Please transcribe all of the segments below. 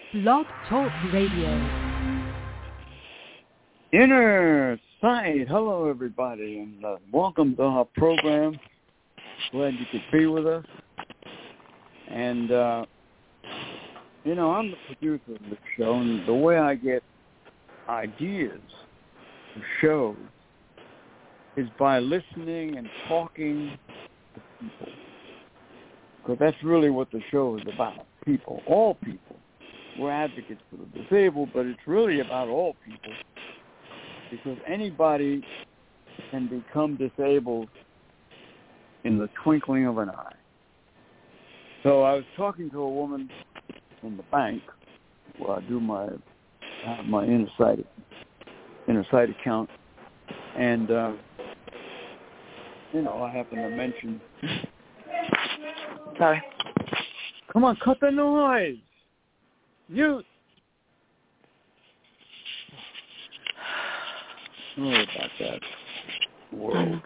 Blog Talk Radio. Inner Sight. Hello, everybody, and welcome to our program. Glad you could be with us. And, I'm the producer of the show, and the way I get ideas for shows is by listening and talking to people. Because that's really what the show is about, people, all people. We're advocates for the disabled, but it's really about all people because anybody can become disabled in the twinkling of an eye. So I was talking to a woman in the bank where I do my Inner Sight account, and I happen to mention. Sorry. Come on, cut the noise. Mute. Sorry about that. Whoa.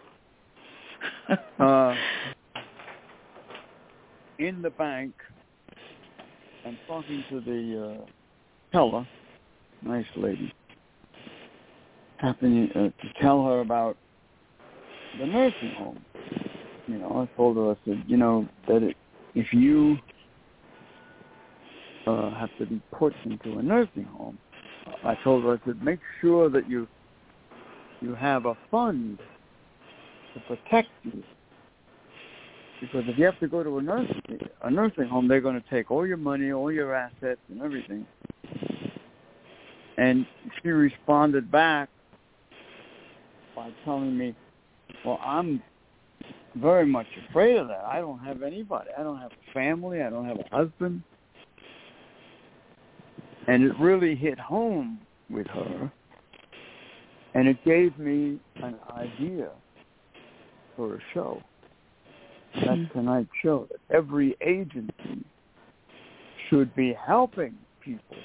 In the bank, I'm talking to the teller, nice lady, happening to tell her about the nursing home. I told her, I said, that if you have to be put into a nursing home, I told her, I said, make sure that you have a fund to protect you. Because if you have to go to a nursing home, they're going to take all your money, all your assets, and everything. And she responded back by telling me, well, I'm very much afraid of that. I don't have anybody. I don't have a family. I don't have a husband. And it really hit home with her. And it gave me an idea for a show. That's tonight's show. That every agency should be helping people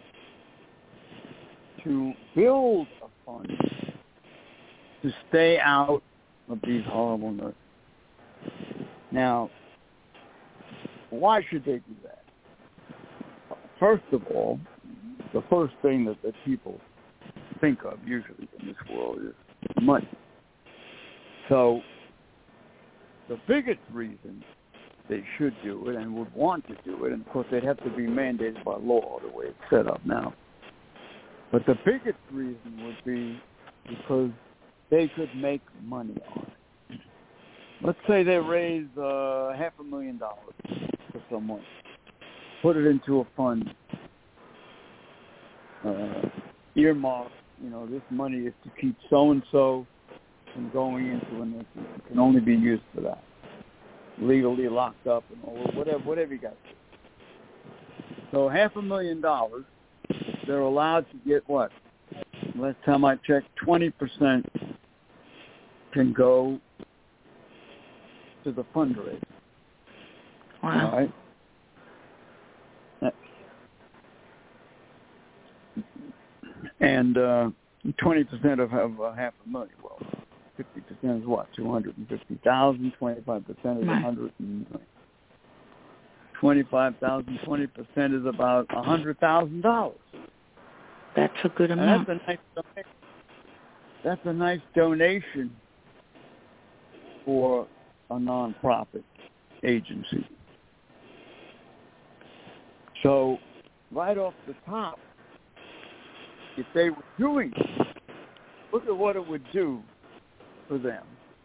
to build a fund to stay out of these horrible nurses. Now, why should they do that? First of all, the first thing that people think of usually in this world is money. So the biggest reason they should do it and would want to do it, and of course they'd have to be mandated by law the way it's set up now, but the biggest reason would be because they could make money on it. Let's say they raise $500,000 for someone, put it into a fund, earmark, this money is to keep so-and-so from going into a nursing home. It can only be used for that. Legally locked up and all, whatever you got to do. So $500,000, they're allowed to get what? Last time I checked, 20% can go to the fundraiser. Wow. All right? And 20% of $500,000. Well, 50% is what? 250,000. 25% is 100. 25,000. 20% is about $100,000. That's a good amount. That's a nice donation for a nonprofit agency. So, right off the top, if they were doing it, look at what it would do for them.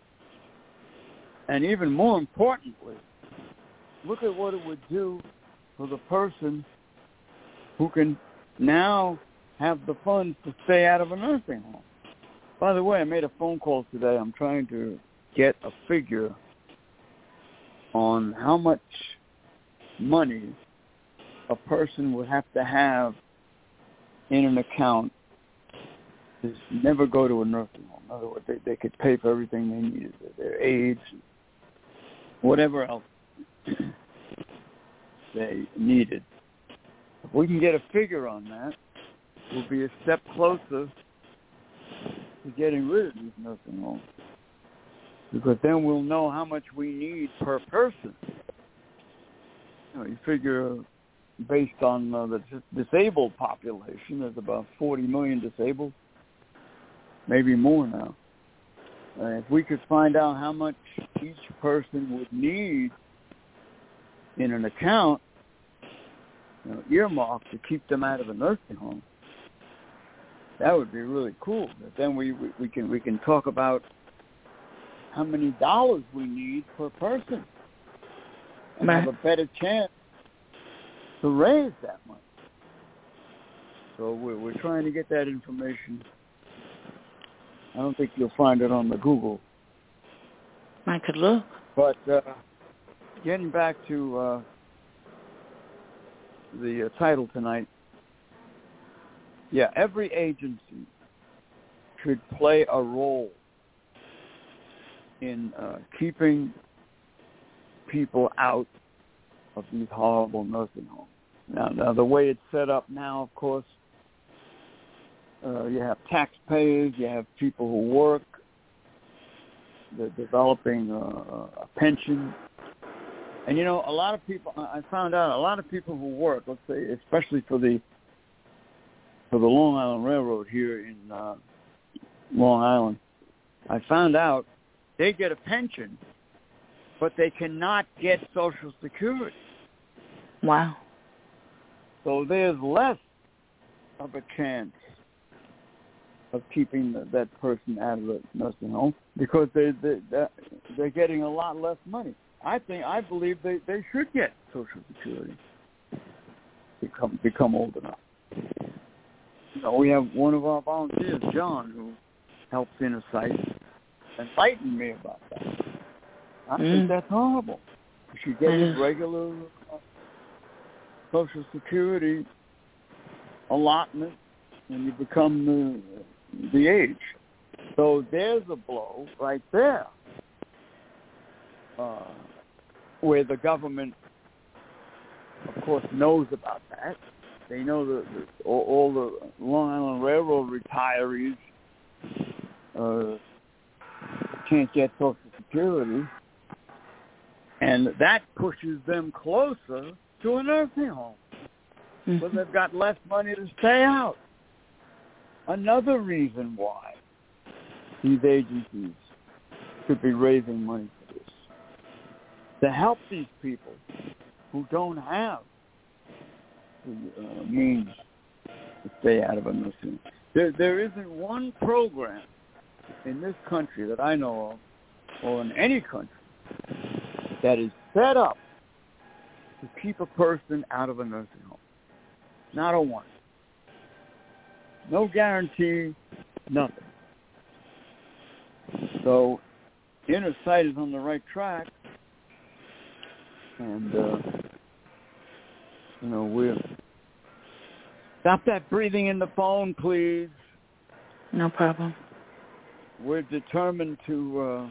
And even more importantly, look at what it would do for the person who can now have the funds to stay out of a nursing home. By the way, I made a phone call today. I'm trying to get a figure on how much money a person would have to have in an account to never go to a nursing home. In other words, they could pay for everything they needed, their aids, whatever else they needed. If we can get a figure on that, we'll be a step closer to getting rid of these nursing homes. Because then we'll know how much we need per person. You figure based on the disabled population. There's about 40 million disabled, maybe more now. If we could find out how much each person would need in an account, earmarked to keep them out of a nursing home, that would be really cool. But then we can talk about how many dollars we need per person and have a better chance to raise that money. So we're trying to get that information. I don't think you'll find it on the Google. I could look. But getting back to the title tonight, every agency should play a role in keeping people out of these horrible nursing homes. Now, the way it's set up now, of course, you have taxpayers, you have people who work, they're developing a pension. And, a lot of people, I found out a lot of people who work, let's say, especially for the Long Island Railroad here in Long Island, I found out they get a pension, but they cannot get Social Security. Wow. So there's less of a chance of keeping that person out of the nursing home because they're getting a lot less money. I believe they should get Social Security. Become old enough. We have one of our volunteers, John, who helps Inner Sight, enlightened me about that. I think that's horrible. You should get his regular Social Security allotment when you become the age. So there's a blow right there where the government, of course, knows about that. They know all the Long Island Railroad retirees can't get Social Security, and that pushes them closer to a nursing home because they've got less money to stay out. Another reason why these agencies should be raising money for this, to help these people who don't have the means to stay out of a nursing home. There isn't one program in this country that I know of, or in any country, that is set up to keep a person out of a nursing home. Not a one. No guarantee, nothing. So Inner Sight is on the right track, and we're... Stop that breathing in the phone, please. No problem. We're determined to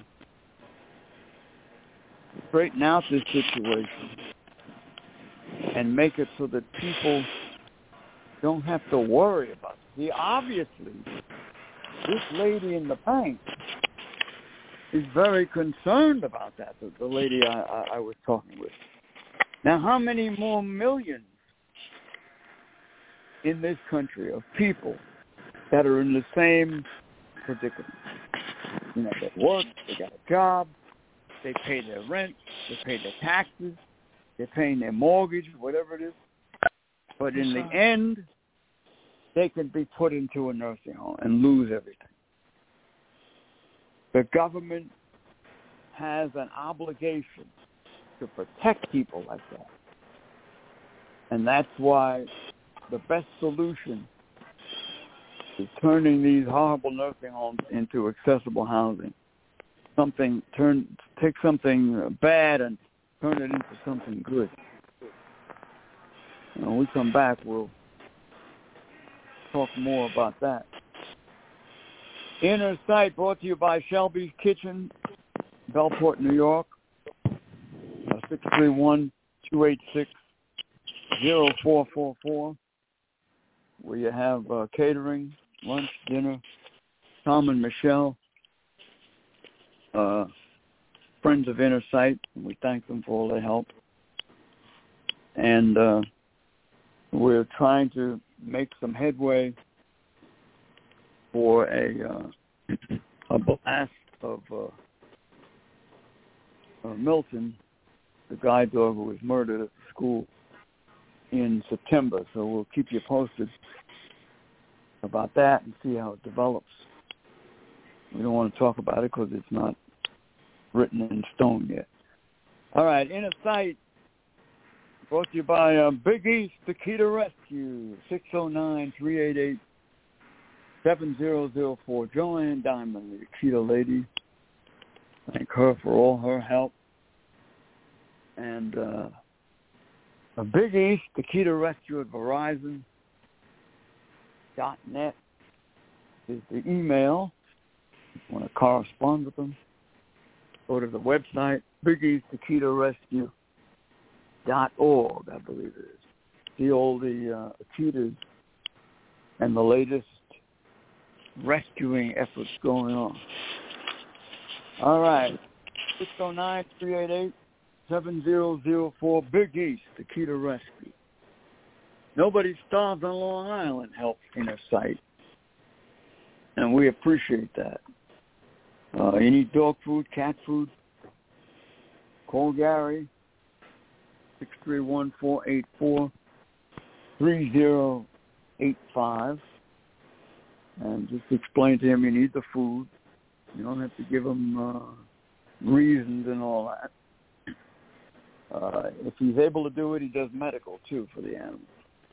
straighten out this situation and make it so that people don't have to worry about it. See, obviously, this lady in the bank is very concerned about that, the lady I was talking with. Now, how many more millions in this country of people that are in the same predicament? They work, they got a job, they pay their rent, they pay their taxes, they're paying their mortgage, whatever it is. But in the end, they can be put into a nursing home and lose everything. The government has an obligation to protect people like that. And that's why the best solution is turning these horrible nursing homes into accessible housing. Take something bad and turn it into something good. When we come back, we'll talk more about that. Inner Sight brought to you by Shelby's Kitchen, Bellport, New York. 631-286-0444. Where you have catering, lunch, dinner. Tom and Michelle, friends of Inner Sight, and we thank them for all their help. And we're trying to make some headway for a blast of Milton, the guide dog who was murdered at the school in September. So we'll keep you posted about that and see how it develops. We don't want to talk about it because it's not written in stone yet. All right, Inner Sight, brought to you by Big East Tequila Rescue, 609-388-7004. Joanne Diamond, the Tequila lady. Thank her for all her help. And a Big East Tequila Rescue at Verizon.net is the email. If you want to correspond with them, go to the website, BigEastTequilaRescue.org, I believe it is. See all the tequilas and the latest rescuing efforts going on. All right, 609-388-7004, Big East Tequila Rescue. Nobody Starves on Long Island helps Inner Sight, and we appreciate that. You need dog food, cat food, call Gary, 631-484-3085, and just explain to him you need the food. You don't have to give him reasons and all that. If he's able to do it, he does medical, too, for the animals.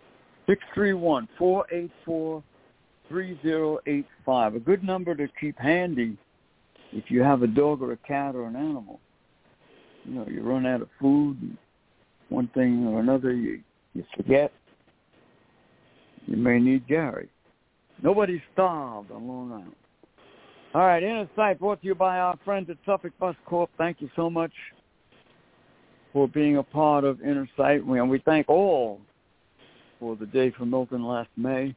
631-484-3085, a good number to keep handy if you have a dog or a cat or an animal. You know, you run out of food, and one thing or another, you forget. You may need Gary. Nobody's starved on Long Island. All right, Inner Sight brought to you by our friends at Suffolk Bus Corp. Thank you so much for being a part of Inner Sight. And we thank all for the Day for Milton last May.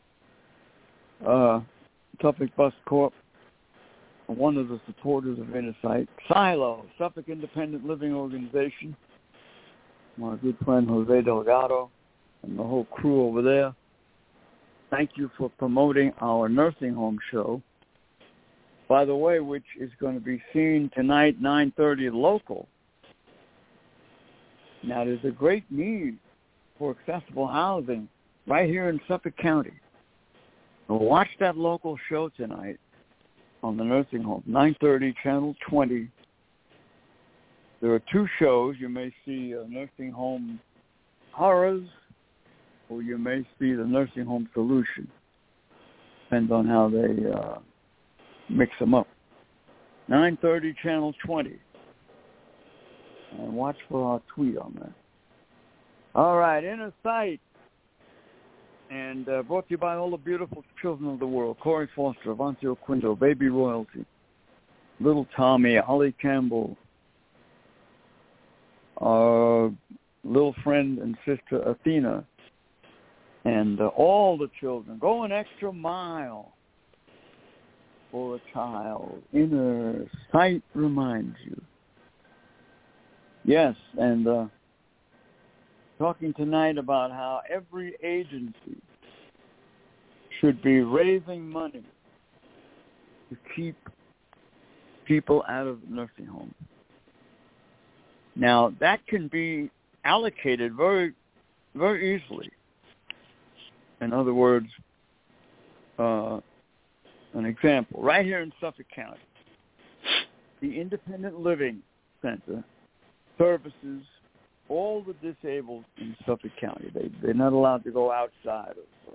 Suffolk Bus Corp, one of the supporters of Inner Sight. Silo, Suffolk Independent Living Organization. My good friend Jose Delgado and the whole crew over there. Thank you for promoting our nursing home show, by the way, which is going to be seen tonight, 9:30 local. Now, there's a great need for accessible housing right here in Suffolk County. So watch that local show tonight on the nursing home, 9:30, Channel 20. There are two shows. You may see nursing home horrors, or you may see the nursing home solution. Depends on how they mix them up. 9:30, Channel 20. And watch for our tweet on that. All right, Inner Sight. And brought to you by all the beautiful children of the world. Corey Foster, Avancio Quinto, Baby Royalty, Little Tommy, Holly Campbell, our little friend and sister Athena, and all the children. Go an extra mile for a child. Inner Sight reminds you. Yes, and talking tonight about how every agency should be raising money to keep people out of nursing homes. Now, that can be allocated very, very easily. In other words, an example, right here in Suffolk County, the Independent Living Center services all the disabled in Suffolk County. They're not allowed to go outside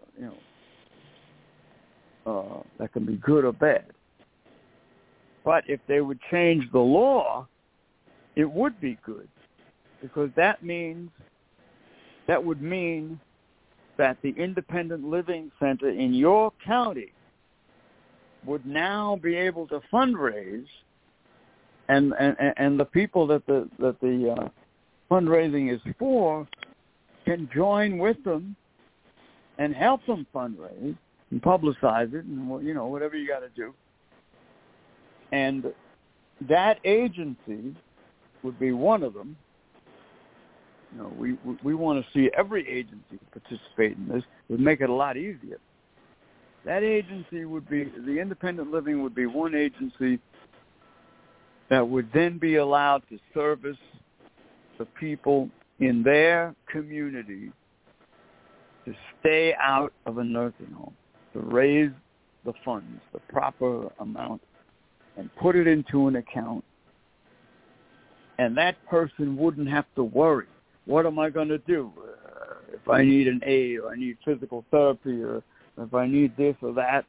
of, that can be good or bad. But if they would change the law, it would be good, because that would mean that the Independent Living Center in your county would now be able to fundraise, and the people that the fundraising is for can join with them and help them fundraise and publicize it, and whatever you got to do. And that agency would be one of them, we want to see every agency participate in this. It would make it a lot easier. That agency would be, the independent living would be one agency that would then be allowed to service the people in their community to stay out of a nursing home, to raise the funds, the proper amount, and put it into an account. And that person wouldn't have to worry, what am I going to do? If I need an aid, or I need physical therapy, or if I need this or that,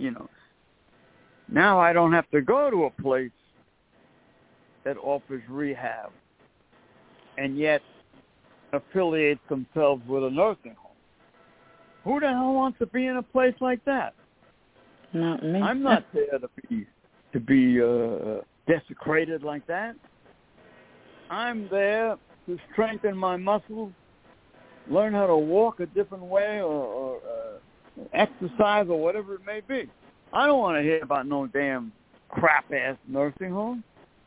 Now I don't have to go to a place that offers rehab and yet affiliates themselves with a nursing home. Who the hell wants to be in a place like that? Not me. I'm not there to be desecrated like that. I'm there to strengthen my muscles, learn how to walk a different way, or exercise, or whatever it may be. I don't want to hear about no damn crap-ass nursing home.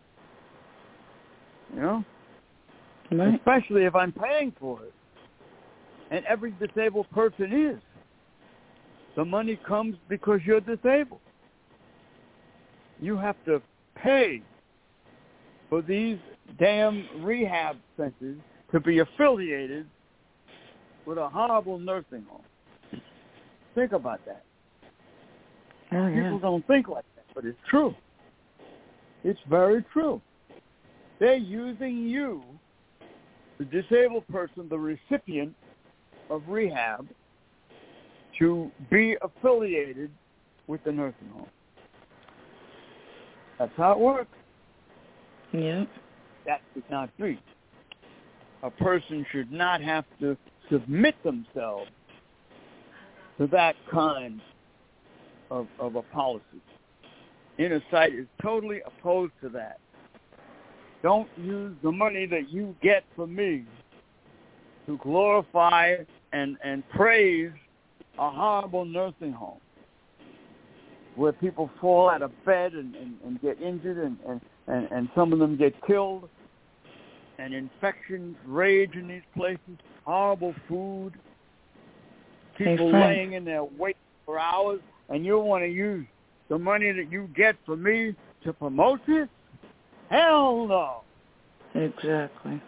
Right. Especially if I'm paying for it. And every disabled person is. The money comes because you're disabled. You have to pay for these damn rehab centers to be affiliated with a horrible nursing home. Think about that. Oh, yeah. People don't think like that, but it's true. It's very true. They're using you, the disabled person, the recipient of rehab, to be affiliated with the nursing home. That's how it works. Yeah. That should not be. A person should not have to submit themselves to that kind of a policy. Inner Sight is totally opposed to that. Don't use the money that you get from me to glorify and praise a horrible nursing home where people fall out of bed and get injured and some of them get killed, and infections rage in these places, horrible food, people laying in there waiting for hours, and you want to use the money that you get from me to promote this? Hell no. Exactly.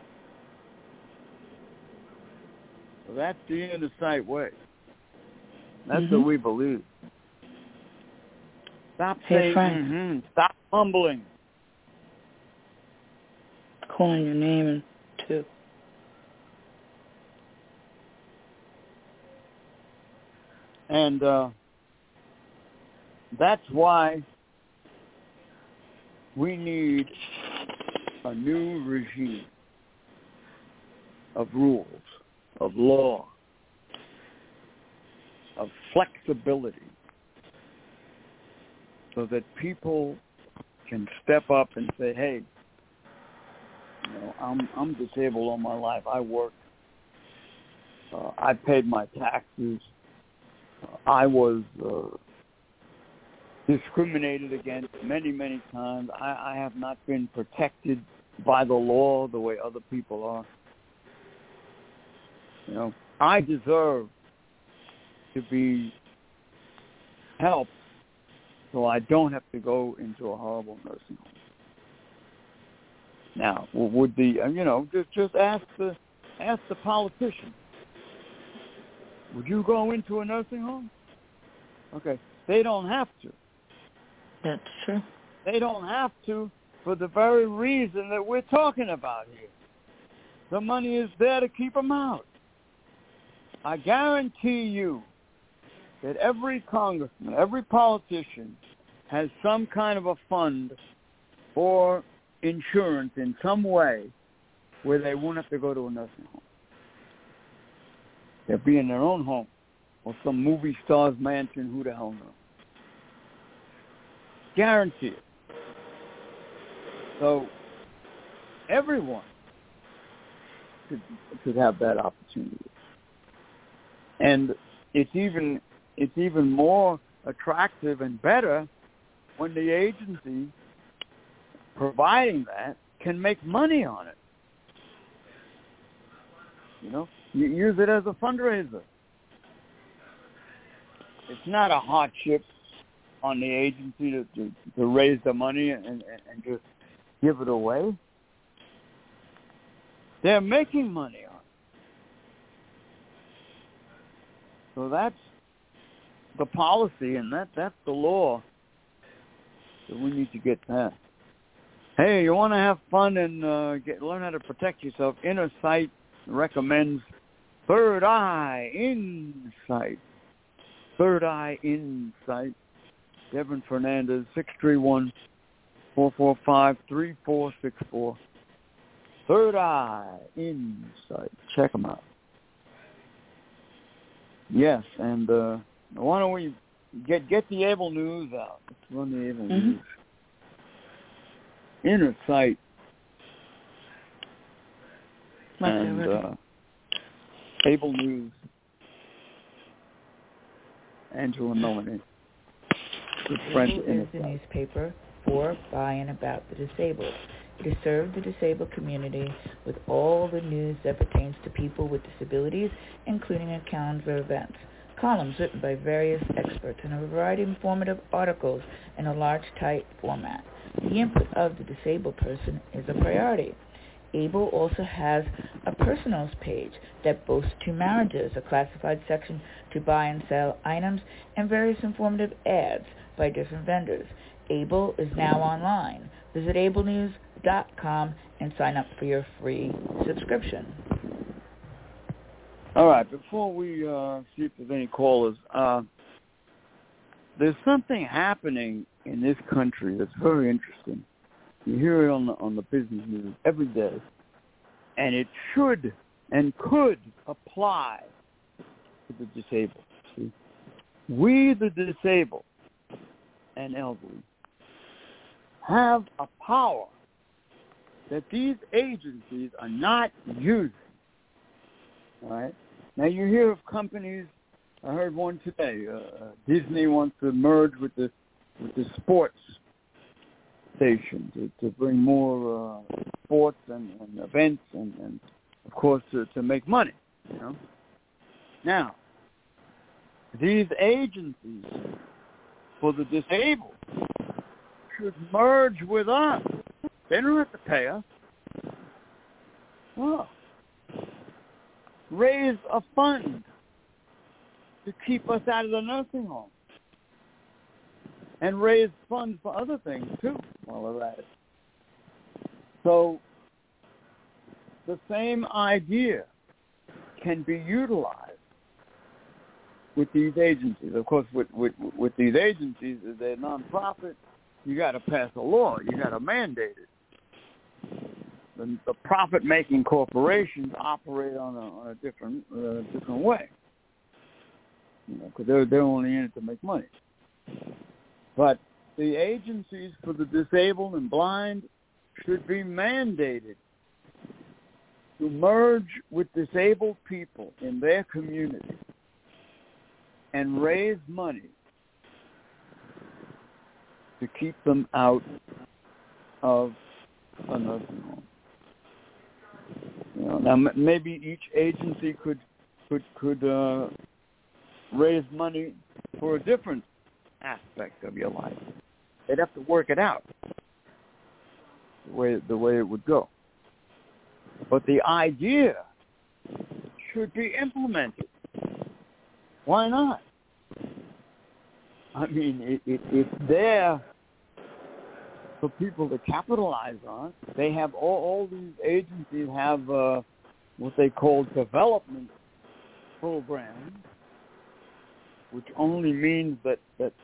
So that's the Inner Sight way. That's what we believe. Stop saying, stop mumbling. Calling your name, too. And that's why we need a new regime of rules, of law, of flexibility, so that people can step up and say, hey, I'm disabled all my life. I work. I paid my taxes. I was discriminated against many, many times. I have not been protected by the law the way other people are. I deserve to be helped so I don't have to go into a horrible nursing home. Now, would the just ask the politician, would you go into a nursing home? Okay, they don't have to. That's true. They don't have to for the very reason that we're talking about here. The money is there to keep them out. I guarantee you that every congressman, every politician has some kind of a fund or insurance in some way where they won't have to go to a nursing home. They'll be in their own home or some movie star's mansion, who the hell knows. Guarantee it. So everyone should have that opportunity. And it's even more attractive and better when the agency providing that can make money on it. You use it as a fundraiser. It's not a hardship on the agency to raise the money and just give it away. They're making money on it. So that's the policy, and that's the law that we need to get past. Hey, you want to have fun and learn how to protect yourself? Inner Sight recommends Third Eye Insight. Third Eye Insight. Devin Fernandez, 631-445-3464. Third Eye Insight. Check them out. Yes, and why don't we get the Able News out? Let's run the Able News. Inner Sight. And Able News. Angela Melanie. Able is the newspaper for, by, and about the disabled. It has served the disabled community with all the news that pertains to people with disabilities, including a calendar of events, columns written by various experts, and a variety of informative articles in a large, tight format. The input of the disabled person is a priority. Able also has a personals page that boasts 2 marriages, a classified section to buy and sell items, and various informative ads by different vendors. Able is now online. Visit ablenews.com and sign up for your free subscription. All right, before we see if there's any callers, there's something happening in this country that's very interesting. You hear it on the business news every day, and it should and could apply to the disabled. See? We, the disabled and elderly, have a power that these agencies are not using. All right? Now, you hear of companies, I heard one today, Disney wants to merge with the sports station to bring more sports and events and of course, to make money, Now, these agencies for the disabled should merge with us. They don't have to pay us. Well, raise a fund to keep us out of the nursing home. And raise funds for other things, too, while they're at it. So the same idea can be utilized with these agencies. Of course, with these agencies, they're nonprofit. You got to pass a law. You got to mandate it. The profit-making corporations operate on a different way, because they're only in it to make money. But the agencies for the disabled and blind should be mandated to merge with disabled people in their community and raise money to keep them out of a nursing home. Now maybe each agency could raise money for a different aspect of your life. They'd have to work it out the way it would go. But the idea should be implemented. Why not? I mean, it's there for people to capitalize on. They have all these agencies have what they call development programs, which only means that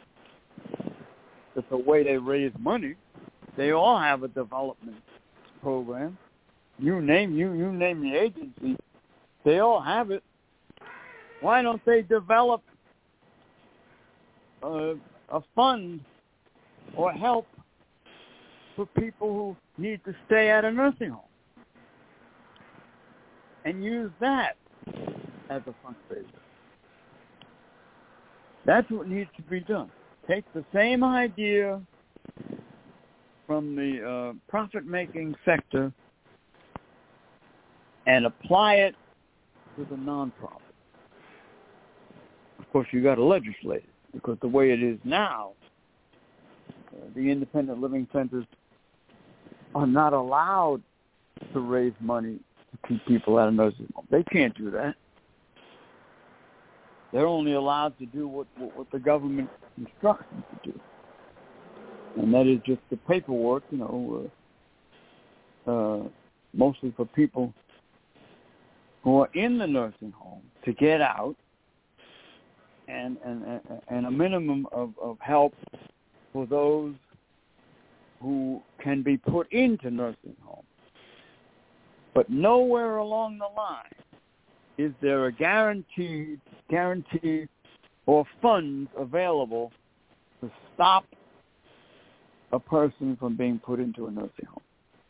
the way they raise money. They all have a development program. You name the agency, they all have it. Why don't they develop a fund or help for people who need to stay at a nursing home and use that as a fundraiser? That's what needs to be done. Take the same idea from the profit-making sector and apply it to the nonprofit. Of course, you got to legislate it, because the way it is now, the independent living centers are not allowed to raise money to keep people out of nursing homes. They can't do that. They're only allowed to do what the government instructs them to do, and that is just the paperwork, mostly for people who are in the nursing home to get out, and a minimum of help for those who can be put into nursing homes. But nowhere along the line is there a guarantee or funds available to stop a person from being put into a nursing home.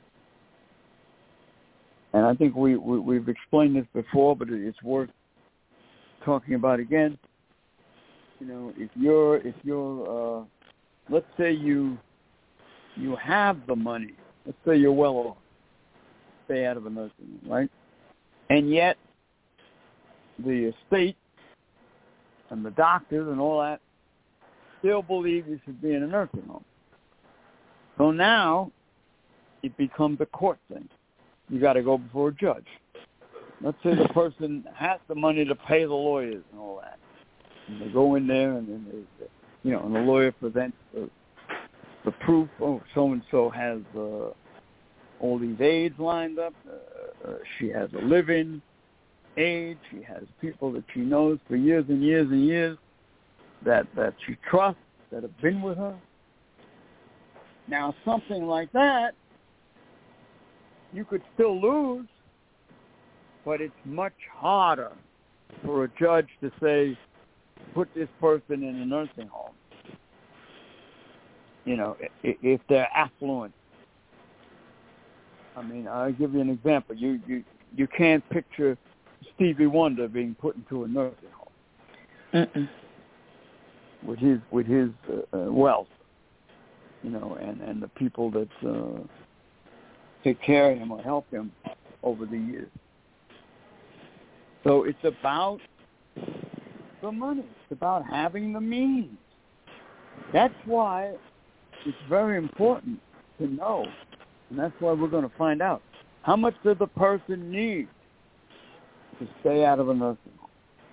And I think we've explained this before, but it's worth talking about again. If you're let's say you have the money, let's say you're well off, stay out of a nursing home, right? And yet the estate and the doctors and all that still believe you should be in a nursing home. So now it becomes a court thing. You got to go before a judge. Let's say the person has the money to pay the lawyers and all that. And they go in there and and the lawyer presents the proof. Oh, so-and-so has all these aides lined up. She has a live-in aide. She has people that she knows for years and years and years that she trusts, that have been with her. Now, something like that, you could still lose, but it's much harder for a judge to say, put this person in a nursing home. If they're affluent. I mean, I'll give you an example. You can't picture Stevie Wonder being put into a nursing home. Mm-mm. with his wealth, and the people that take care of him or help him over the years. So it's about the money. It's about having the means. That's why it's very important to know, and that's why we're going to find out, how much does the person need to stay out of a nursing home.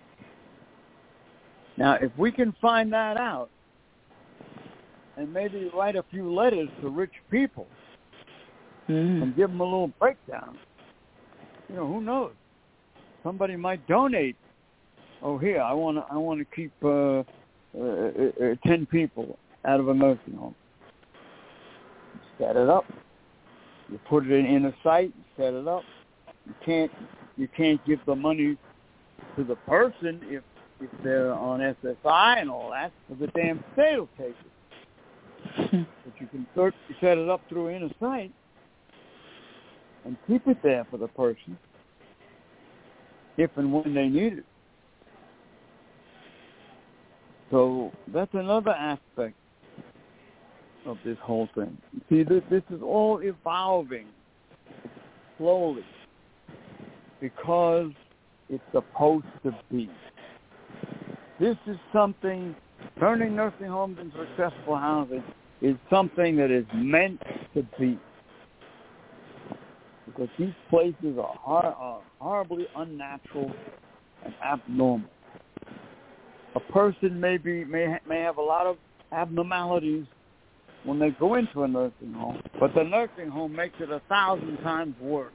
Now, if we can find that out and maybe write a few letters to rich people and give them a little breakdown, who knows? Somebody might donate. Oh, here, I want to keep 10 people out of a nursing home. Set it up. You put it in a site. Set it up. You can't give the money to the person if they're on SSI and all that, because the damn state will take it. But you can set it up through inner site and keep it there for the person if and when they need it. So that's another aspect of this whole thing. See, this is all evolving slowly because it's supposed to be. This is something, turning nursing homes into accessible housing is something that is meant to be. Because these places are horribly unnatural and abnormal. A person may have a lot of abnormalities when they go into a nursing home, but the nursing home makes it 1,000 times worse.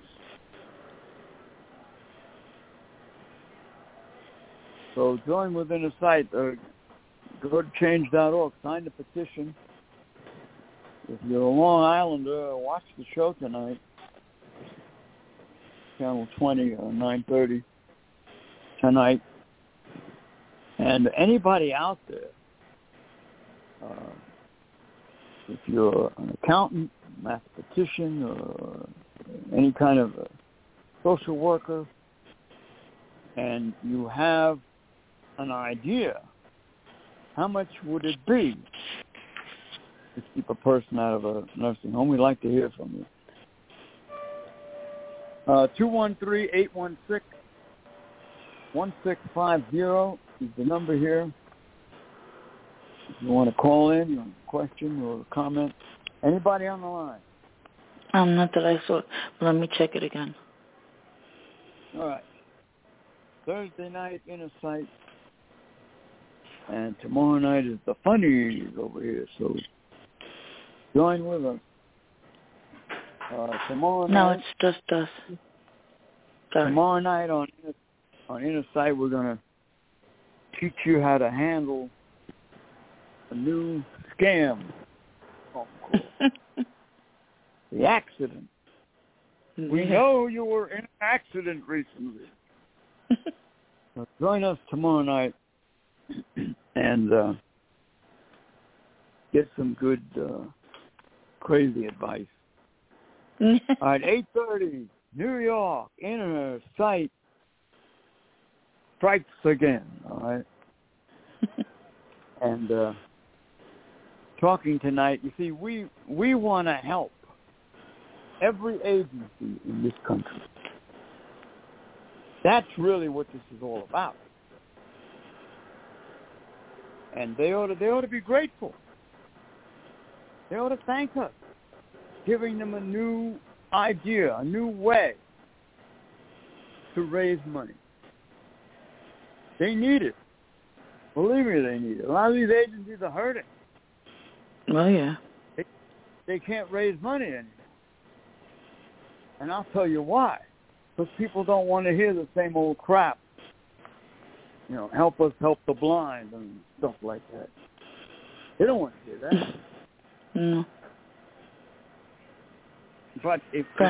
So join within a site. Go to change.org. Sign the petition. If you're a Long Islander, watch the show tonight. Channel 20 or 9:30 tonight. And anybody out there, if you're an accountant, mathematician, or any kind of a social worker, and you have an idea, how much would it be to keep a person out of a nursing home? We'd like to hear from you. 213-816-9790 1650 is the number here. If you want to call in, you want a question or a comment. Anybody on the line? Not that I saw. Let me check it again. All right. Thursday night, Inner Sight. And tomorrow night is the funnies over here. So join with us. Tomorrow night. No, it's just us. Sorry. Tomorrow night on Inner Sight, we're going to teach you how to handle a new scam. The accident. We know you were in an accident recently. So join us tomorrow night and get some good crazy advice. All right, 8:30, New York, Inner Sight strikes again, all right? And talking tonight, you see, we want to help every agency in this country. That's really what this is all about. And they ought to be grateful. They ought to thank us, giving them a new idea, a new way to raise money. They need it. Believe me, they need it. A lot of these agencies are hurting. Oh, yeah. They can't raise money anymore. And I'll tell you why. Because people don't want to hear the same old crap. You know, help us help the blind and stuff like that. They don't want to hear that. No. But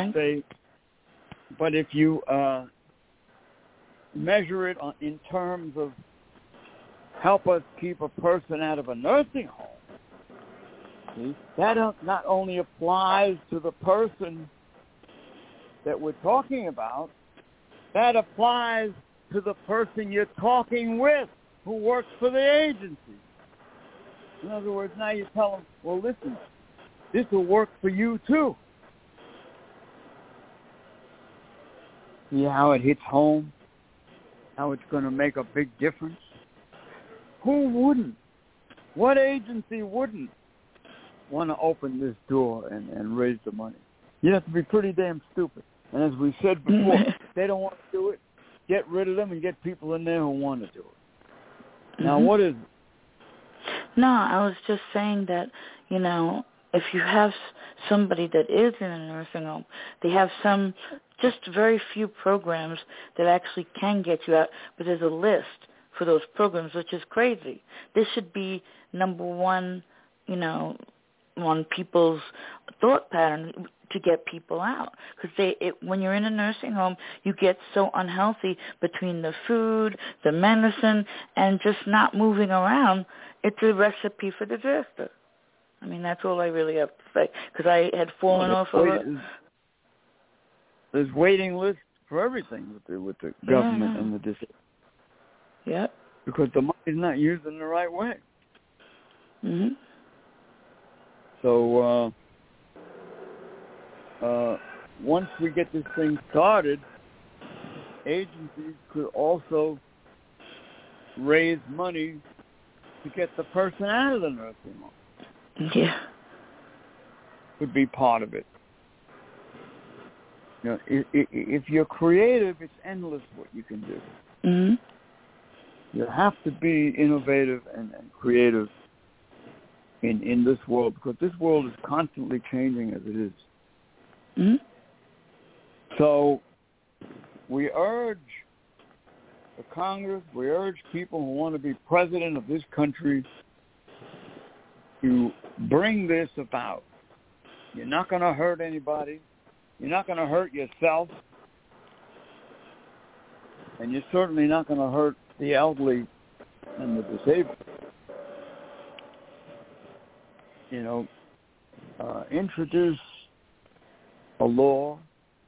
if you measure it in terms of help us keep a person out of a nursing home, see, that not only applies to the person that we're talking about, that applies to the person you're talking with who works for the agency. In other words, now you tell them, well, listen, this will work for you too. See how it hits home? How it's going to make a big difference? Who wouldn't? What agency wouldn't want to open this door and raise the money? You have to be pretty damn stupid. And as we said before, they don't want to do it. Get rid of them and get people in there who want to do it. Now, what is it? No, I was just saying that, you know, if you have somebody that is in a nursing home, they have just very few programs that actually can get you out, but there's a list for those programs, which is crazy. This should be number one, you know, on people's thought pattern to get people out. Because when you're in a nursing home, you get so unhealthy between the food, the medicine, and just not moving around. It's a recipe for disaster. I mean, that's all I really have to say. Because I had fallen off of it. There's waiting lists for everything with the government and the district. Yep. Because the money's not used in the right way. Mm-hmm. So once we get this thing started, agencies could also raise money to get the person out of the nursing home. Yeah. Could be part of it. You know, if you're creative, it's endless what you can do. Mm-hmm. You have to be innovative and creative in this world, because this world is constantly changing as it is. Mm-hmm. So we urge the Congress, we urge people who want to be president of this country to bring this about. You're not going to hurt anybody. You're not going to hurt yourself. And you're certainly not going to hurt the elderly and the disabled. You know, introduce a law.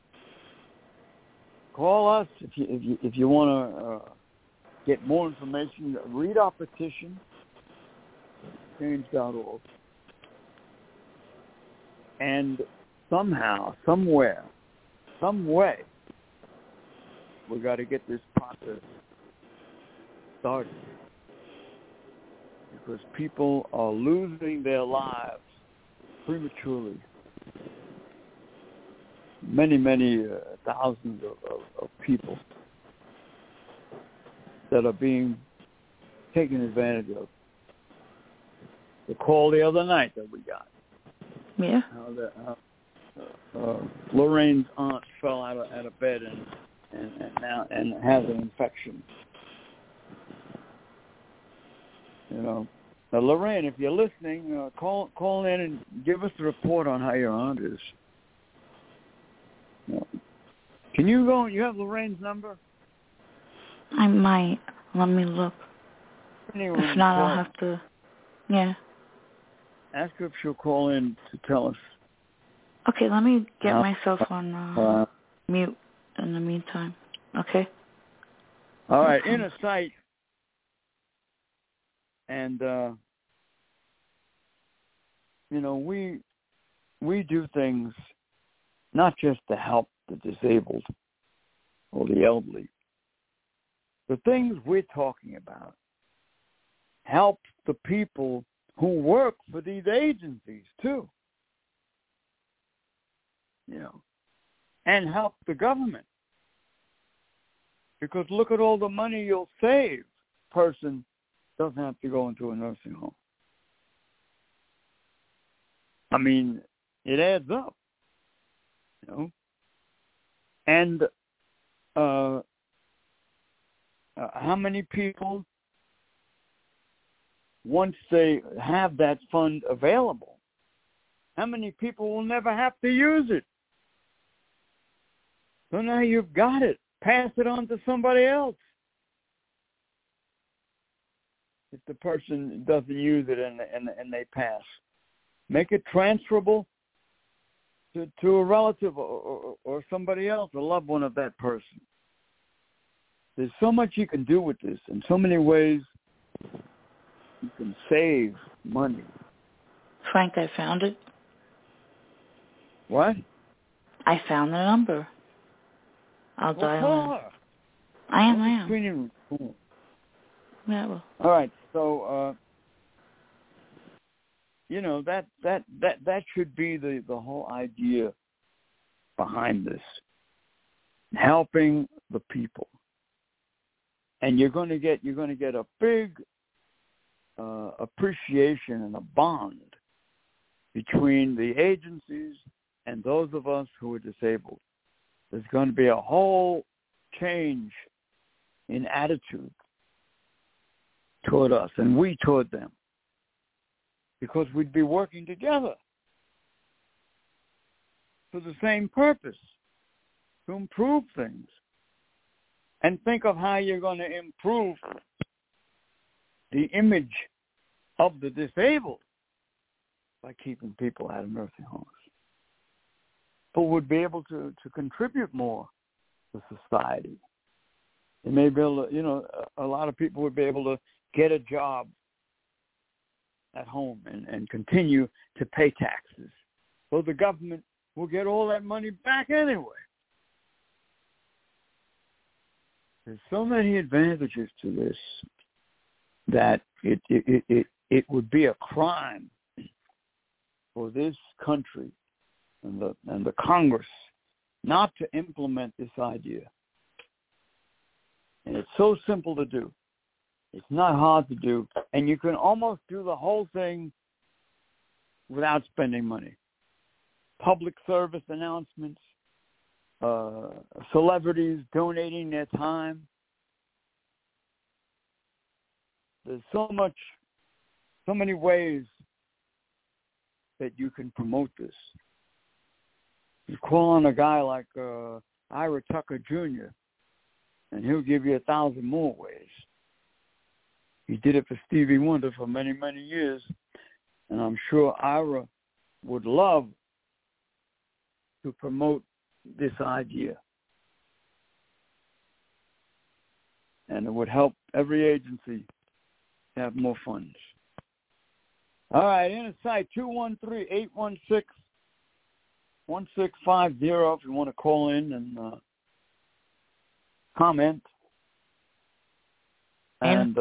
Call us if you want to get more information. Read our petition, change.org. And somehow, somewhere, some way, we got to get this process started. Because people are losing their lives prematurely. Many thousands of people that are being taken advantage of. The call the other night that we got. Yeah. Lorraine's aunt fell out of bed and now has an infection. You know, now, Lorraine, if you're listening, call in and give us a report on how your aunt is. Can you go? You have Lorraine's number? I might. Let me look. If not, I'll have to. Yeah. Ask her if she'll call in to tell us. Okay, let me get myself on mute in the meantime. Okay. All right. Inner Sight. And, you know, we do things not just to help the disabled or the elderly. The things we're talking about help the people who work for these agencies, too. You know, and help the government. Because look at all the money you'll save. Person doesn't have to go into a nursing home. I mean, it adds up, you know. And how many people, once they have that fund available, how many people will never have to use it? So now you've got it. Pass it on to somebody else. If the person doesn't use it and they pass, make it transferable to a relative or somebody else, a loved one of that person. There's so much you can do with this. In so many ways, you can save money. Frank, I found it. What? I found the number. I'll dial in. I am. Yeah, well. All right. So, you know, that should be the whole idea behind this. Helping the people. And you're going to get a big appreciation and a bond between the agencies and those of us who are disabled. There's going to be a whole change in attitude toward us and we toward them, because we'd be working together for the same purpose, to improve things. And think of how you're going to improve the image of the disabled by keeping people out of nursing homes. People would be able to contribute more to society. They may be able to, you know, a lot of people would be able to get a job at home and continue to pay taxes. So the government will get all that money back anyway. There's so many advantages to this that it would be a crime for this country and the Congress not to implement this idea. And it's so simple to do. It's not hard to do. And you can almost do the whole thing without spending money. Public service announcements, celebrities donating their time. There's so many ways that you can promote this. You call on a guy like Ira Tucker Jr., and he'll give you 1,000 more ways. He did it for Stevie Wonder for many, many years, and I'm sure Ira would love to promote this idea. And it would help every agency have more funds. All right, Inner Sight, 213-816-1650 if you want to call in and comment. And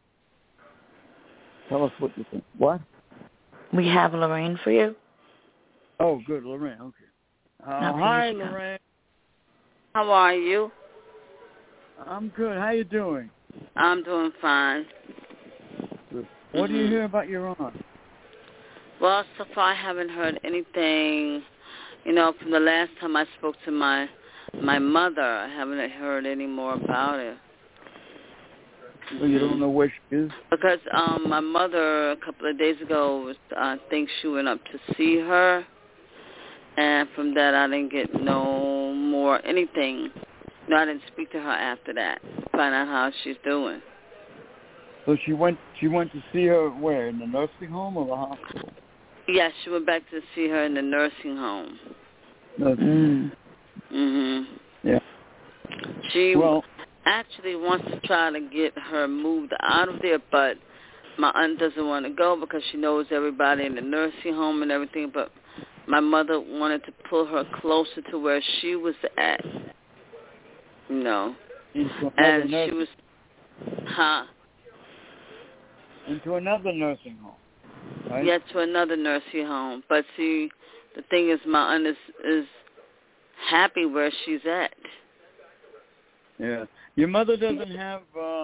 tell us what you think. What? We have Lorraine for you. Oh, good, Lorraine. Okay. Hi, Lorraine. How are you? I'm good. How you doing? I'm doing fine. Good. What do you hear about your aunt? Well, so far I haven't heard anything. You know, from the last time I spoke to my mother, I haven't heard any more about it. So you don't know where she is? Because my mother a couple of days ago, I think she went up to see her, and from that I didn't get no more anything. No, I didn't speak to her after that. Find out how she's doing. So she went to see her where? In the nursing home or the hospital? Yeah, she went back to see her in the nursing home. Yeah. She actually wants to try to get her moved out of there, but my aunt doesn't want to go because she knows everybody in the nursing home and everything, but my mother wanted to pull her closer to where she was at. You know. And she was, into another nursing home, right? Yeah, to another nursing home. But see, the thing is, my aunt is happy where she's at. Yeah. Your mother doesn't have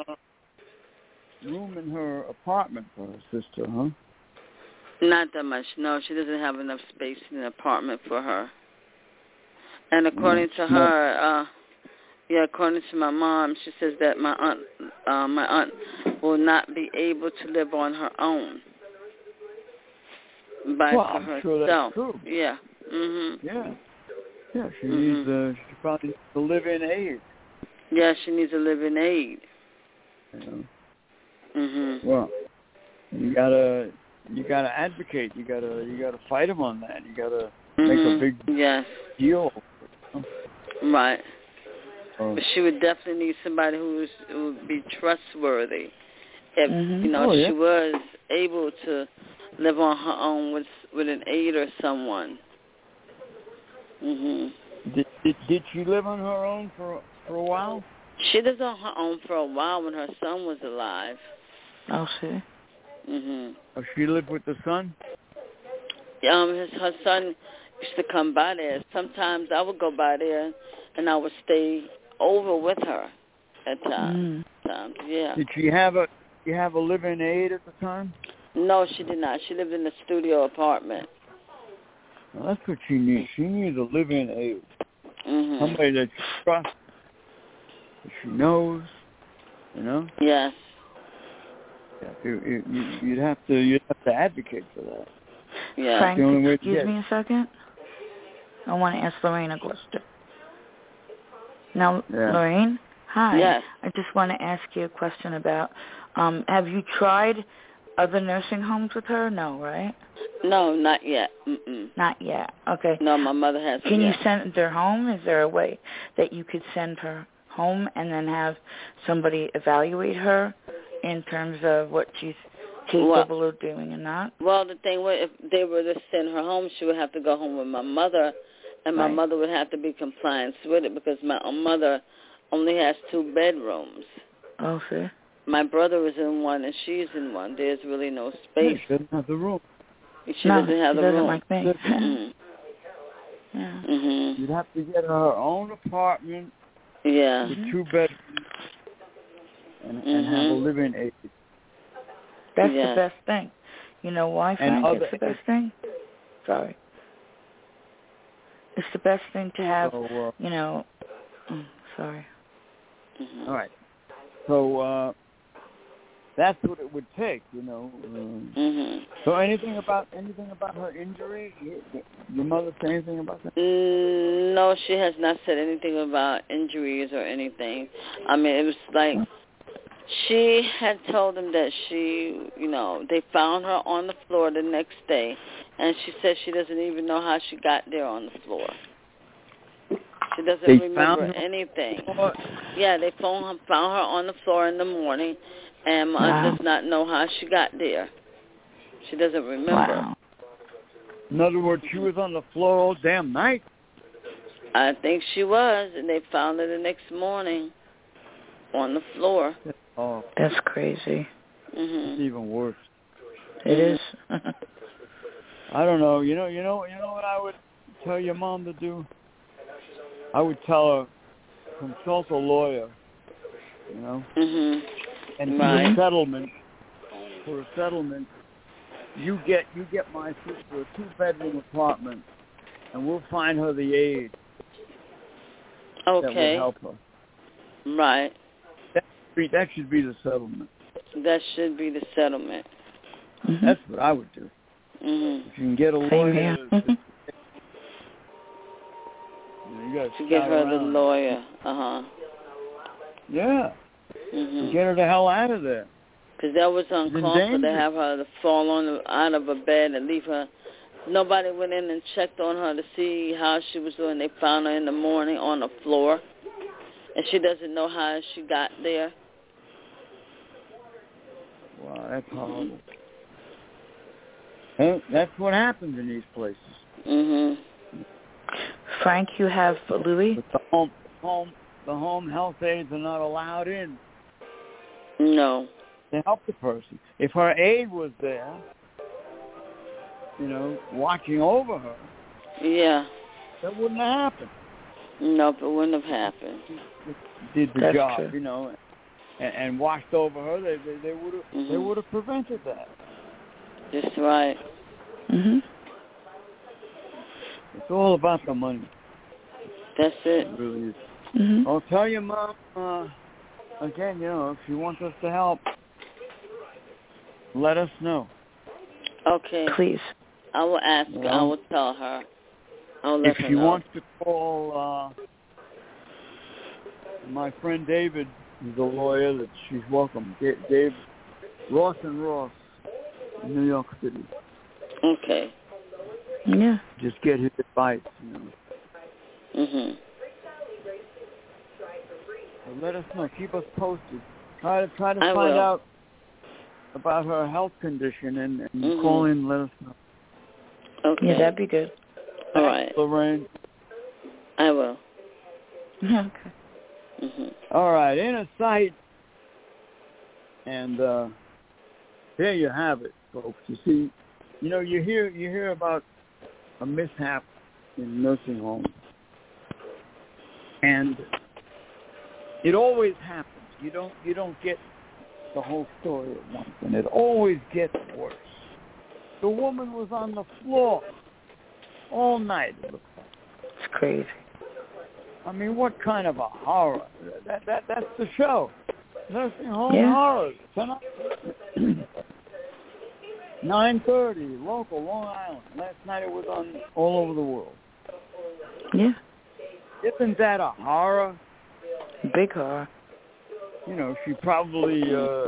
room in her apartment for her sister, huh? Not that much. No, she doesn't have enough space in the apartment for her. And according to her, according to my mom, she says that my aunt will not be able to live on her own for herself. Sure that's true. Yeah. Yeah. She needs she probably needs a live-in aid. Yeah, she needs a live-in aid. Yeah. Well, you gotta advocate. You gotta fight them on that. You gotta make a big deal. Right. But she would definitely need somebody who would be trustworthy. If she was able to live on her own with an aide or someone. Did she live on her own for a while? She lived on her own for a while when her son was alive. Oh, see. Oh, she lived with the son? Her son used to come by there. Sometimes I would go by there, and I would stay over with her at times. Yeah. Did she have a live-in aid at the time? No, she did not. She lived in a studio apartment. Well, that's what she needs. She needs a live-in aid. Somebody that she trusts, that she knows, you know? Yes. Yeah, you'd have to advocate for that. Yeah. Frank, excuse me a second. I want to ask Lorraine a question. Now, Lorraine, hi. Yes. I just want to ask you a question about, have you tried other nursing homes with her? No, right? No, not yet. Not yet. Okay. No, my mother hasn't. Can you send her home? Is there a way that you could send her home and then have somebody evaluate her in terms of what she's capable of doing and not? Well, the thing was, if they were to send her home, she would have to go home with my mother, and my mother would have to be compliant with it because my mother only has 2 bedrooms. Oh, see. My brother is in one, and she's in one. There's really no space. She doesn't have the room. She doesn't have the room. Like me. You'd have to get her own apartment. Yeah. With 2 bedrooms and have a living aid. That's the best thing. You know why, Frank? It's the best thing. Sorry. It's the best thing to have, sorry. All right. So that's what it would take, So anything about her injury? Your mother say anything about that? No, she has not said anything about injuries or anything. I mean, it was like she had told them that they found her on the floor the next day, and she said she doesn't even know how she got there on the floor. She doesn't remember anything. Yeah, they found her on the floor in the morning, and my aunt does not know how she got there. She doesn't remember. Wow. In other words, she was on the floor all damn night? I think she was, and they found her the next morning on the floor. Oh, that's crazy. It's even worse. It is. I don't know. You know what I would tell your mom to do? I would tell her, consult a lawyer. You know, and for a settlement, you get my sister a 2-bedroom apartment, and we'll find her the aid that will help her. Right. That should be the settlement. That should be the settlement. That's what I would do. If you can get a lawyer, you got to get her the lawyer. Yeah. Get her the hell out of there. Because that was uncalled for to have her to fall out of a bed and leave her. Nobody went in and checked on her to see how she was doing. They found her in the morning on the floor, and she doesn't know how she got there. Wow, that's horrible. And that's what happens in these places. Frank, you have Louis? But the home health aides are not allowed in. No. To help the person. If her aide was there, watching over her, that wouldn't have happened. Nope, it wouldn't have happened. Did the That's job, true. and watched over her, they would have prevented that. That's right. It's all about the money. That's it. It really is. I'll tell your mom, again, if she wants us to help, let us know. Okay. Please. I will ask her. I will tell her. I'll let her know. If she wants to call my friend David, he's a lawyer, that she's welcome. Dave Ross and Ross in New York City. Okay. Yeah. Just get his advice, So let us know. Keep us posted. Try to find out about her health condition and call in and let us know. Okay. Yeah, that'd be good. All right. Lorraine. I will. Okay. All right. Inner sight. And there you have it, folks. You see, you hear about a mishap in nursing homes, and it always happens. You don't get the whole story at once, and it always gets worse. The woman was on the floor all night. It looks like. It's crazy. I mean, what kind of a horror? That's the show. Nursing home horrors. 9:30, local, Long Island. Last night it was on all over the world. Yeah. Isn't that a horror? Big horror. She probably,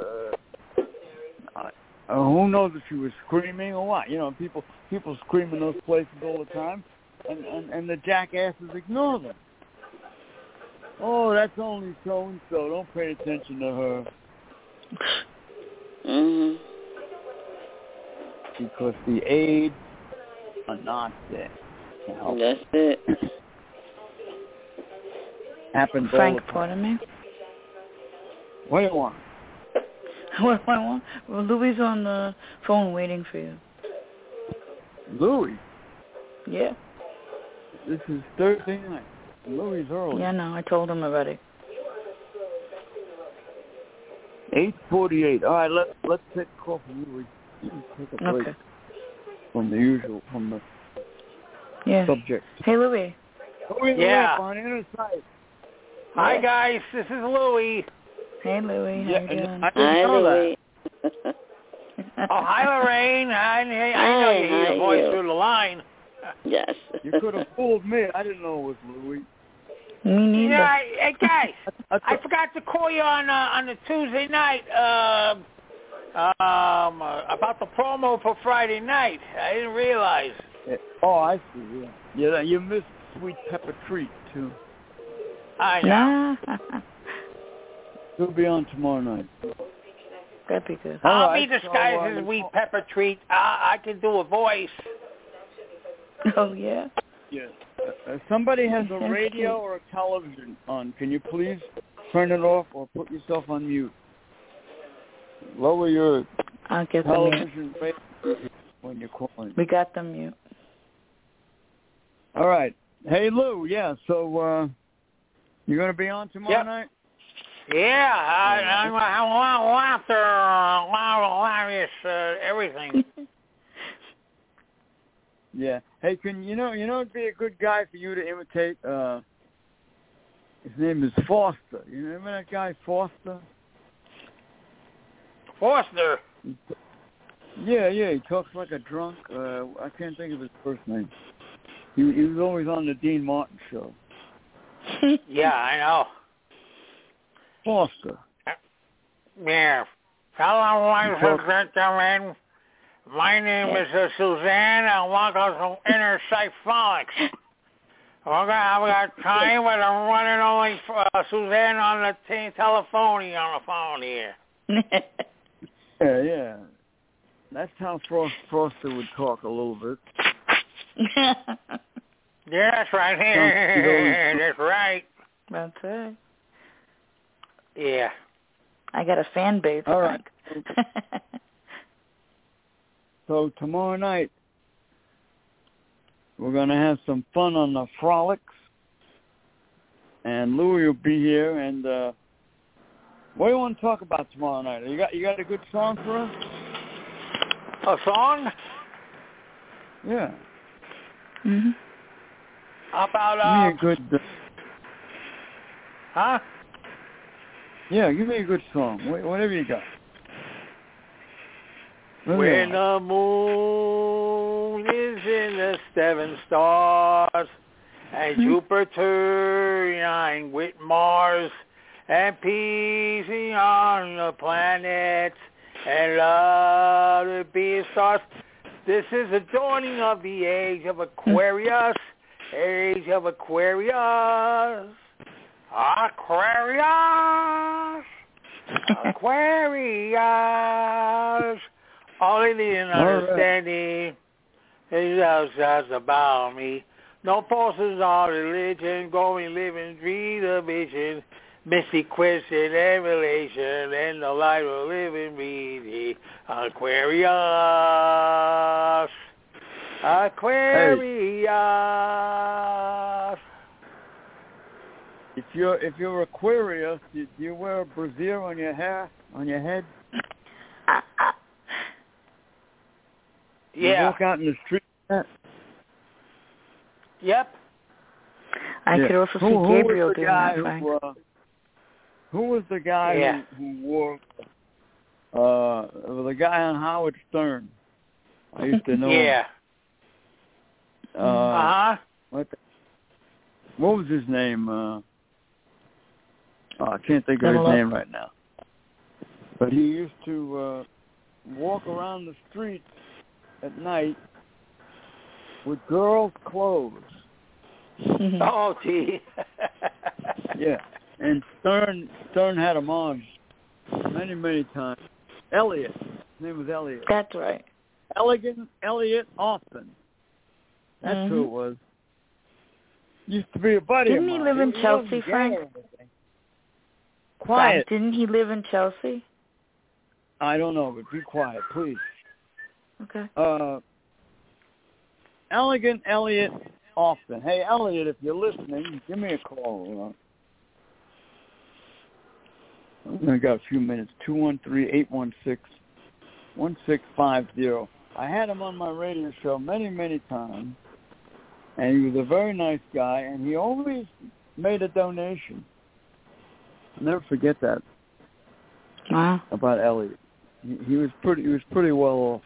who knows if she was screaming or what. People scream in those places all the time, and the jackasses ignore them. Oh, that's only so-and-so. Don't pay attention to her. Because the aides are not there to help. That's it. Happens Frank, all the time. pardon me? What do you want? What do I want? Well, Louis on the phone waiting for you. Louis? Yeah. This is Thursday night. Louis early. Yeah, no, I told him already. 8:48. All right, let's take a call from Louis. Take a break from the subject. Hey, Louis. Louis on Inner Sight. Hi, guys. This is Louis. Hey, Louis. How you doing? I didn't know Louis. that. Oh, hi, Lorraine. I know you hear your voice through the line. Yes. You could have fooled me. I didn't know it was Louis. Me neither. Hey, guys. I forgot to call you on the Tuesday night about the promo for Friday night. I didn't realize. Oh, I see. Yeah, you missed Sweet Pepper Treat too. I know. He'll be on tomorrow night. That'd be good. I'll be disguised as Sweet Pepper Treat. I can do a voice. Oh, yeah? Yeah. Somebody has a radio or a television on. Can you please turn it off or put yourself on mute? Lower your I'll get the television radio when you're calling. We got the mute. All right. Hey, Lou, yeah, so you're going to be on tomorrow night? Yeah, I'm after a lot of hilarious everything. Yeah. Hey, it'd be a good guy for you to imitate. His name is Foster. You remember that guy, Foster? Foster? Yeah, he talks like a drunk. I can't think of his first name. He was always on the Dean Martin show. Yeah, I know. Foster. Yeah. Hello, ladies and gentlemen. My name is Suzanne, and welcome to Inner Siphonics. I've got time, but I'm running only Suzanne on the telephone on the phone here. Yeah. That's how Foster would talk a little bit. Yeah, that's right. That's right. That's it. Yeah. I got a fan base. All right. So tomorrow night, we're going to have some fun on the Frolics. And Louie will be here. And what do you want to talk about tomorrow night? You got a good song for us? A song? Yeah. Mm-hmm. How about give me a good. Huh? Yeah, give me a good song. Whatever you got. When the moon is in the 7 stars, and Jupiter nine with Mars, and peace on the planets, and love to be stars. This is the dawning of the age of Aquarius. Age of Aquarius. Aquarius. Aquarius. All they need an understanding is just about me. No forces or religion, going, living, dream, the vision, mystic question and relation, and the light of living, breathing. Aquarius. Aquarius. If you're Aquarius, do you wear a brassiere on your hair, on your head? Yeah. You walk out in the street. Yep. I could also see Gabriel doing that, Frank. Who was the guy who wore the guy on Howard Stern? I used to know him. What was his name? I can't think of his name right now. But he used to walk around the streets at night with girls' clothes. Oh, gee. Yeah, and Stern had him on many times. Elliot. His name was Elliot. That's right. Elliot Austin. That's who it was. Used to be a buddy of mine. Didn't he live in Chelsea, Frank? Quiet. Frank, didn't he live in Chelsea? I don't know, but be quiet, please. Okay. Elegant Elliot Austin. Hey, Elliot, if you're listening, give me a call. I got a few minutes. 213-816-1650. I had him on my radio show many times, and he was a very nice guy, and he always made a donation. I'll never forget that. Wow. About Elliot. He was pretty well off.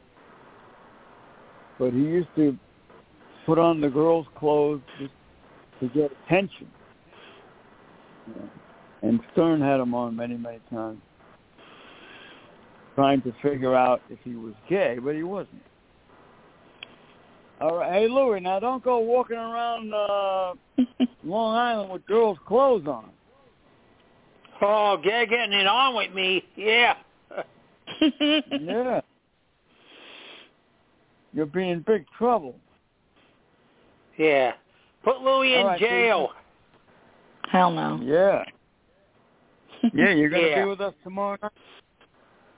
But he used to put on the girls' clothes just to get attention. Yeah. And Stern had him on many times, trying to figure out if he was gay, but he wasn't. All right, hey Louie, now don't go walking around Long Island with girls' clothes on. Oh, getting it on with me, yeah. Yeah. You'll be in big trouble. Yeah. Put Louie in jail. Hell no. Yeah. Yeah, you're going to be with us tomorrow night?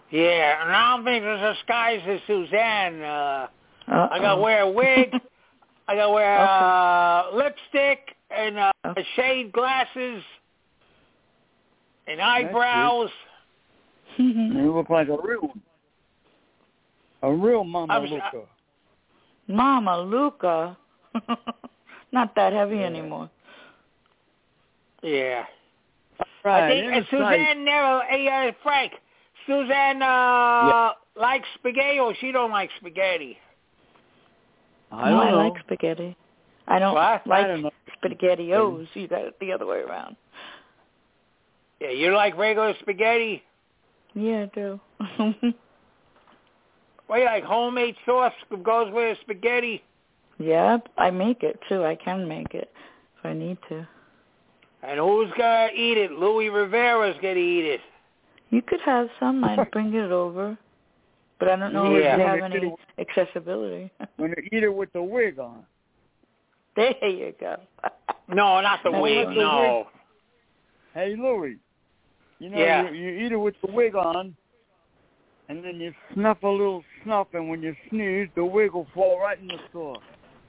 Yeah, and I don't think there's disguise as Suzanne. I got to wear a wig. I got to wear lipstick and shade glasses and eyebrows. You look like a real one. A real Mama Luca. Mama Luca? Not that heavy anymore. Yeah. Right. I think Suzanne never, Frank, Suzanne likes spaghetti or she don't like spaghetti? I don't know. I like spaghetti. I don't like SpaghettiOs. You got it the other way around. Yeah, you like regular spaghetti? Yeah, I do. Well, you like homemade sauce goes with spaghetti? Yeah, I make it, too. I can make it if I need to. And who's going to eat it? Louis Rivera's going to eat it. You could have some. I'd bring it over. But I don't know if you have any accessibility. When you eat it with the wig on. There you go. No, not the wig, no. Hey, Louis, you eat it with the wig on, and then you snuff a little snuff, and when you sneeze, the wig will fall right in the sauce.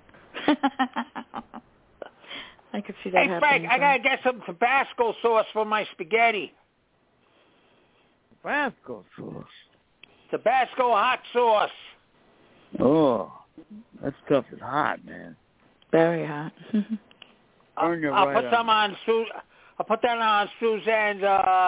I could see that happening. Hey, Frank, I got to get some Tabasco sauce for my spaghetti. Tabasco sauce? Tabasco hot sauce. Oh, that stuff is hot, man. Very hot. I'll put some on. I'll put that on Suzanne's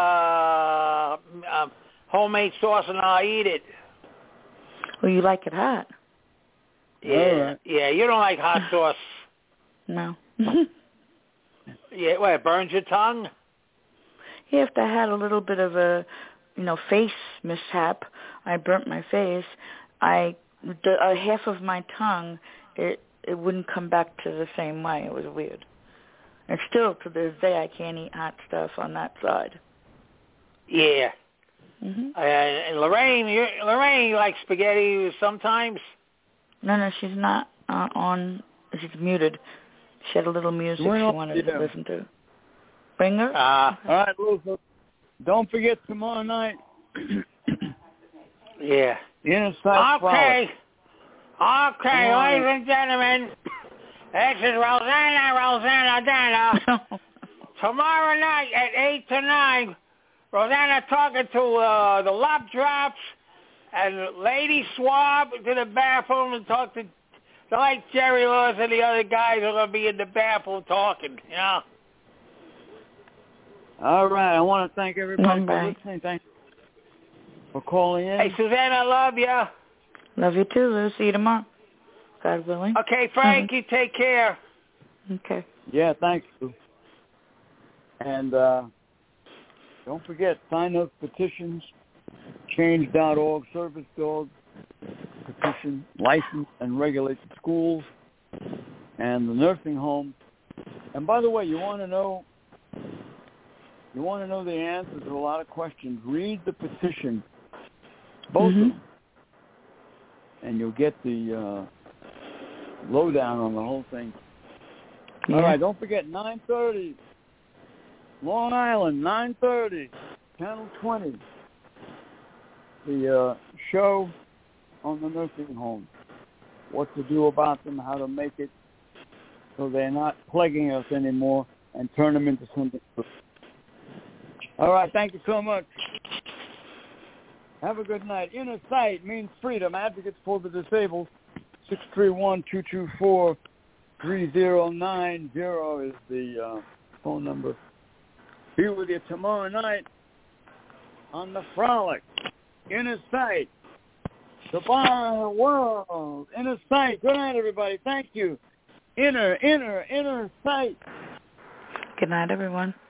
homemade sauce, and I'll eat it. Well, you like it hot? Yeah, yeah. You don't like hot sauce? No. Yeah, what? It burns your tongue? Yeah, if I had a little bit of a, face mishap, I burnt my face. Half of my tongue, it wouldn't come back to the same way. It was weird. And still, to this day, I can't eat hot stuff on that side. Yeah. Mm-hmm. And Lorraine likes spaghetti sometimes. No, she's not on. She's muted. She had a little music she wanted to listen to. Bring her. All right, Luther. Don't forget tomorrow night. Yeah. Inside Okay, ladies and gentlemen, this is Rosanna Dana. Tomorrow night at 8 to 9, Rosanna talking to the Lop Drops and Lady Swab to the bathroom and talk to, like Jerry Lewis and the other guys are going to be in the bathroom talking, All right, I want to thank everybody for listening. Thank you for calling in. Hey, Suzanne, I love you. Love you too, Lou. See you tomorrow, God willing. Okay, Frank, you take care. Okay. Yeah, thanks, Lou. And don't forget, sign those petitions, change.org, service dog, petition, license and regulate the schools and the nursing home. And by the way, you want to know the answers to a lot of questions, read the petition, both of them, and you'll get the lowdown on the whole thing. Yeah. All right, don't forget, 9:30, Long Island, 9:30, Channel 20, the show on the nursing home, what to do about them, how to make it so they're not plaguing us anymore and turn them into something good. All right, thank you so much. Have a good night. Inner Sight means freedom. Advocates for the Disabled. 631-224-3090 is the phone number. Be with you tomorrow night on The Frolic. Inner Sight. Goodbye, world. Inner Sight. Good night, everybody. Thank you. Inner Sight. Good night, everyone.